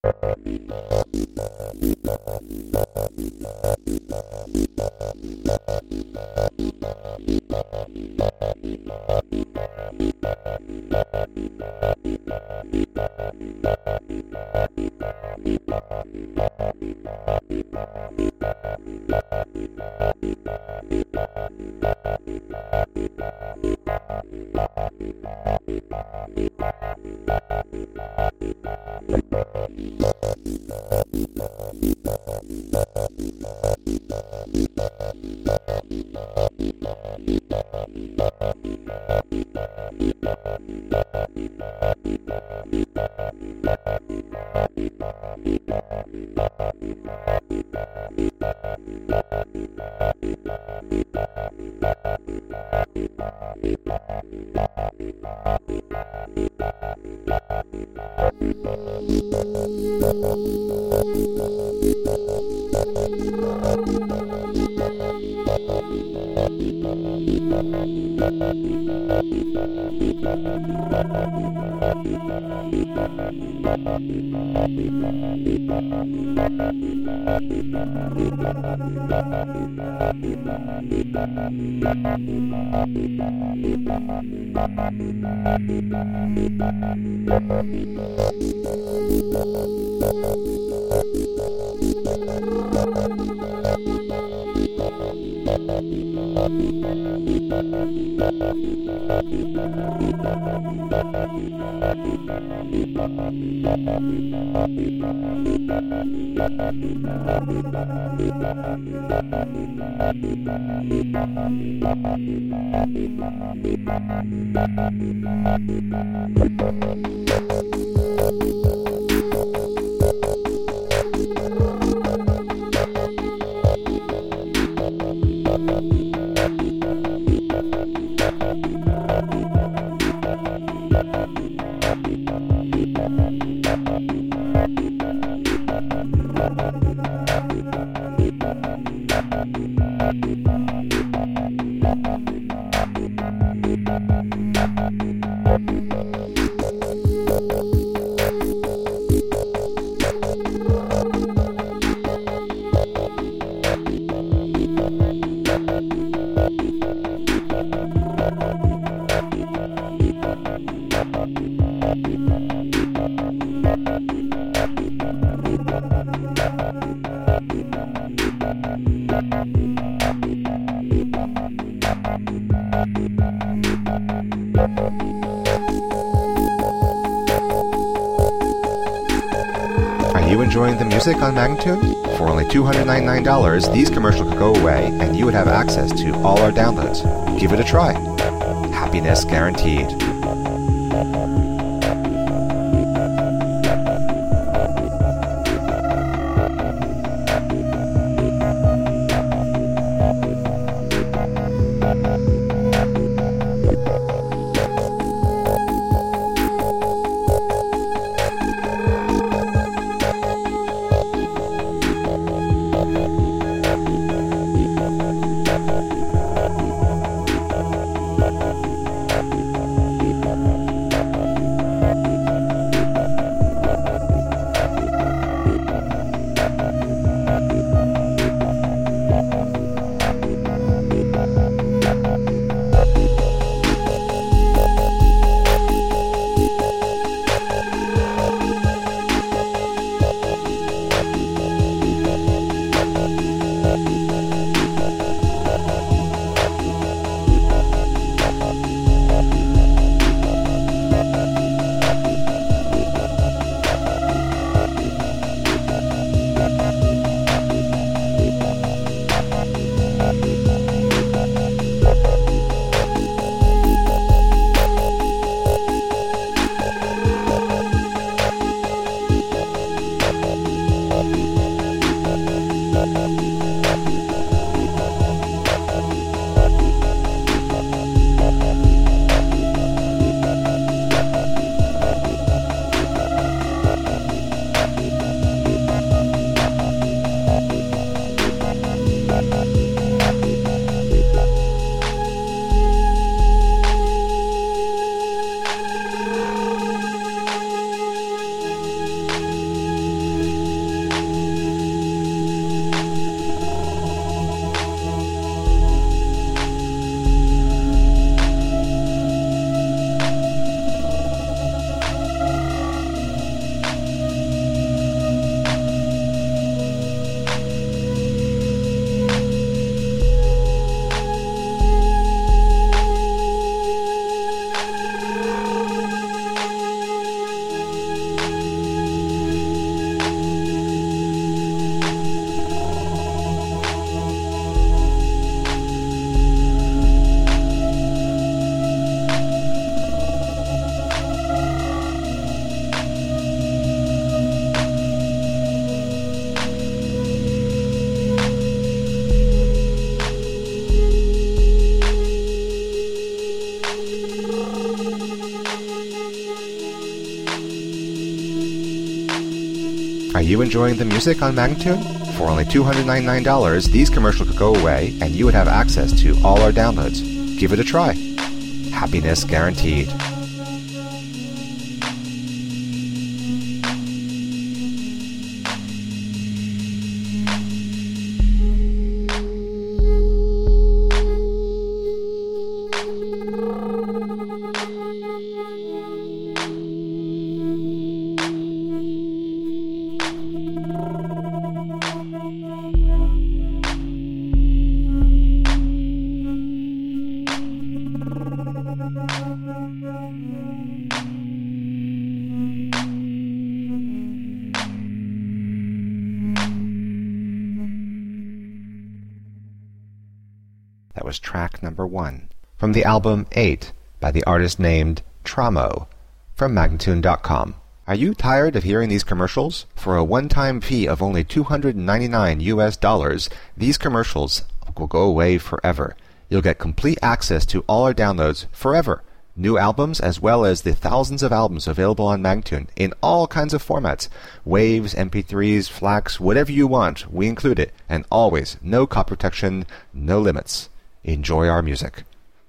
Are you enjoying the music on Magnatune? For only $299, these commercials could go away and you would have access to all our downloads. Give it a try. Happiness guaranteed. Are you enjoying the music on Magnatune? For only $299, these commercials could go away and you would have access to all our downloads. Give it a try. Happiness guaranteed. That was track number 1 from the album 8 by the artist named Tramo from Magnatune.com. Are you tired of hearing these commercials? For a one-time fee of only $299 US, these commercials will go away forever. You'll get complete access to all our downloads forever. New albums as well as the thousands of albums available on Magnatune in all kinds of formats. Waves, MP3s, FLACs, whatever you want, we include it. And always, no copy protection, no limits. Enjoy our music.